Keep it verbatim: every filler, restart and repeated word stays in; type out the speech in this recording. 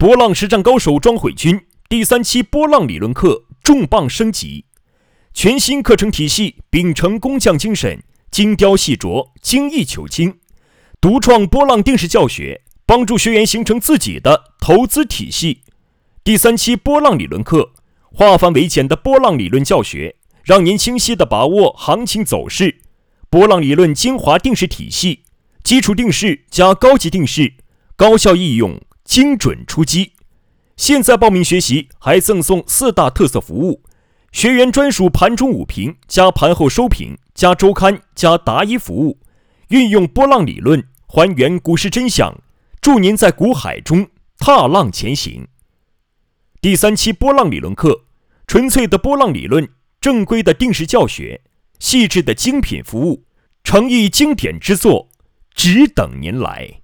波浪实战高手庄慧君第三期波浪理论课重磅升级，全新课程体系秉承工匠精神，精雕细琢，精益求精，独创波浪定式教学，帮助学员形成自己的投资体系。第三期波浪理论课，化繁为简的波浪理论教学，让您清晰地把握行情走势。波浪理论精华定式体系，基础定式加高级定式，高效易用，精准出击。现在报名学习还赠送四大特色服务：学员专属盘中午评加盘后收评加周刊加答疑服务，运用波浪理论还原股市真相，助您在股海中踏浪前行。第三期波浪理论课，纯粹的波浪理论，正规的定式教学，细致的精品服务，诚意经典之作，只等您来。